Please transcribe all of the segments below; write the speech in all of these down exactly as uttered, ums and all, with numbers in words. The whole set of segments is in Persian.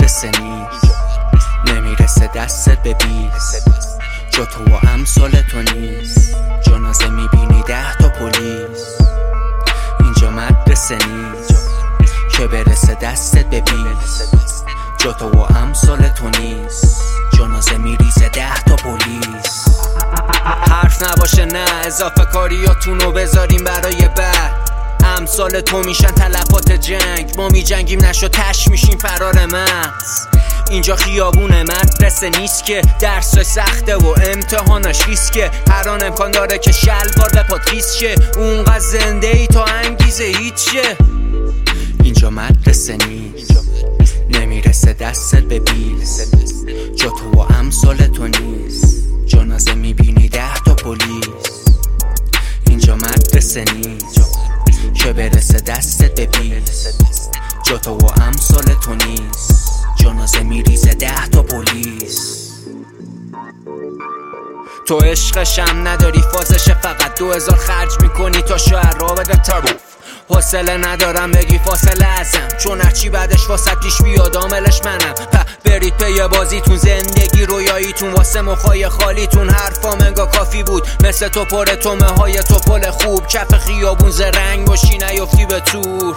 مدرسه نیست، نمیرسه دستت به بیست، جا تو و امثال تو نیست. جنازه میبینی ده تا پلیس. اینجا مدرسه نیست که برسه دستت به بیست، جا تو و امثال تو نیست. جنازه میریزه ده تا پلیس. حرف نباشه نه، اضافه کاریاتونو بذاریم برای بعد. امثال تو میشن تلفات جنگ، ما میجنگیم نشو تش میشیم فرار مغز. اینجا خیابون مدرسه نیست که درس سخته و امتحانش ریسکه. هر آن امکان داره که شلوار به پات خیس شه، اونقدر زنده ای تا انگیزه هیچه. اینجا مدرسه نیست، نمیرسه دستت به بیست، جا تو و امثال تو نیست. جنازه میبینی ده تا پلیس. اینجا مدرسه نیست که برسه دستت به بیست، جا تو و امثال تو نیست. جنازه میریزه ده تا پلیس. تو عشقشم نداری فازشه، فقط دو هزار خرج میکنی تا شعر را بده تروف. حوصله ندارم بگی فاصله ازم، چون هرچی بعدش واسه پیش بیاد عاملش منم. په برید پی بازیتون، زندگی رویاییتون واسه مخای خالیتون. حرفام انگا کافی بود مثل تو پر تومه های تو پل خوب. کف خیابون زرنگ باشی نیفتی به تور.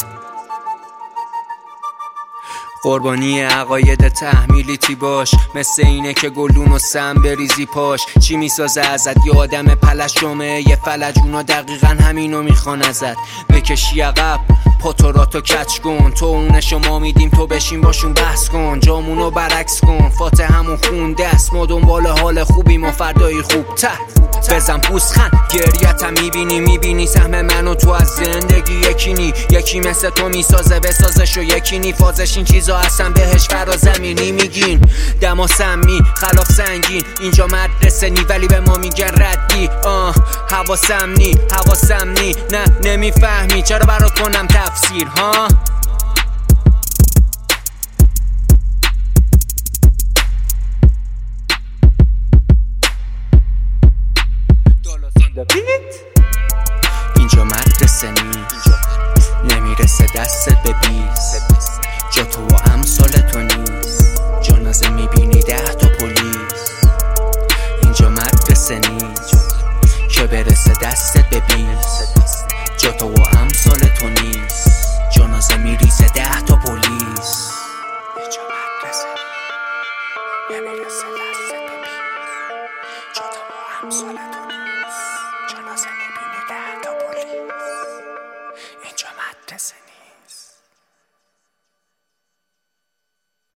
قربانی عقاید تحمیلیتی باش، مثل اینه که گلدون و سم بریزی پاش. چی میسازه ازت یه آدم پلش جامعه یه فلج، اونا دقیقا همینو میخوان ازت. بکشی عقب پاتوراتو کچ کن، تو اونشو ما میدیم تو بشین باشون بحث کن. جامونو برعکس کن، فاتح همون خون دست. ما دنبال حال خوبیم و فردایی خوب ته. بزن پوزخند گریتم میبینی میبینی سهم منو تو از زندگی یکی نی. یکی مثل تو میسازه بسازش و یکی نی. فازش این چیزا اصلا بهش فرا زمینی میگین. دما سمی خلاف سنگین، اینجا مدرسه نی ولی به ما میگن ردی. آه حواسم نی حواسم نی، نه نمیفهمی چرا برات کنم تفسیر ها. اینجا مدرسه نیست، نمیرسه دستت به بیست، جا تو و امثال تو نیست. جنازه میبینی ده تا پلیس. اینجا مدرسه نیست که برسه دستت به بیست، جا تو و امثال تو نیست. جنازه میریزه ده تا پلیس. اینجا مدرسه نیست، نمیرسه دستت به بیست، جا تو و امثال تو